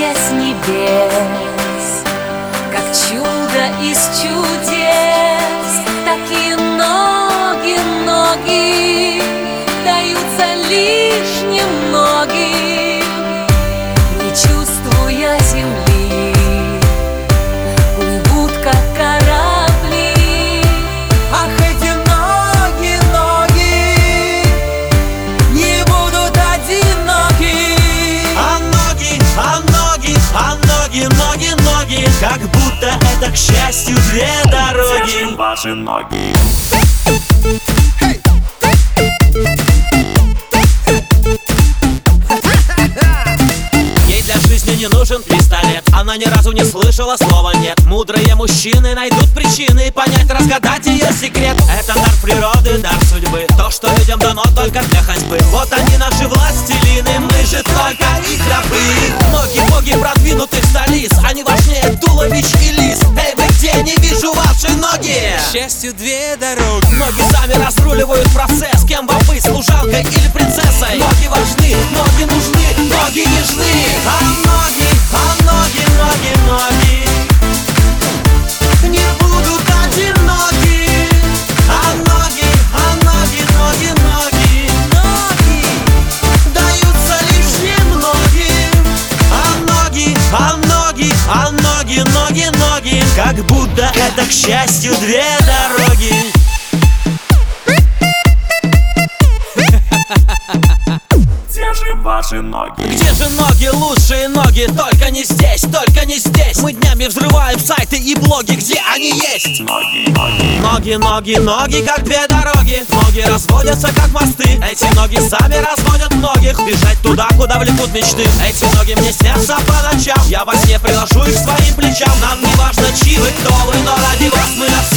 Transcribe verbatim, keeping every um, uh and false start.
чувствуя с небес, как чудо из чудес, такие ноги, ноги даются лишь немногим, не чувствуя земли, плывут как корабли. Ах, эти ноги, ноги не будут одиноки. А ноги, а ноги, а ноги, ноги, ноги, как будто это, к счастью, две дороги. Где же ваши ноги? Ей для жизни не нужен пистолет, она ни разу не слышала слова «нет». Мудрые мужчины найдут причины понять, разгадать ее секрет. Это дар природы, дар судьбы, то, что людям дано только для ходьбы. Вот они наши властелины, мы же только их рабы. Ноги боги продвинутых столиц, они важнее туловищ и лис. Эй, вы где? Не вижу ваши ноги. К счастью, две дороги. Ноги сами разруливают процесс, кем вам быть, служанкой или принцессой. Ноги важны, ноги нужны, ноги нежны. А ноги, а ноги, ноги, ноги не будут одиноки. А ноги, а ноги, ноги, ноги, ноги даются лишь немногим. А ноги, а ноги, а ноги, ноги, ноги, как будто это, к счастью, две дороги. Где же ваши ноги? Где же ноги, лучшие ноги? Только не здесь, только не здесь. Мы днями взрываем сайты и блоги, где они есть. Ноги, ноги. Ноги, ноги, ноги, как две дороги. Ноги разводятся, как мосты. Эти ноги сами разводят многих. Бежать туда, куда влекут мечты. Эти ноги мне снятся по ночам. Я во сне приложу их к своим плечам. Нам не важно, чьи вы, кто вы, но ради вас мы на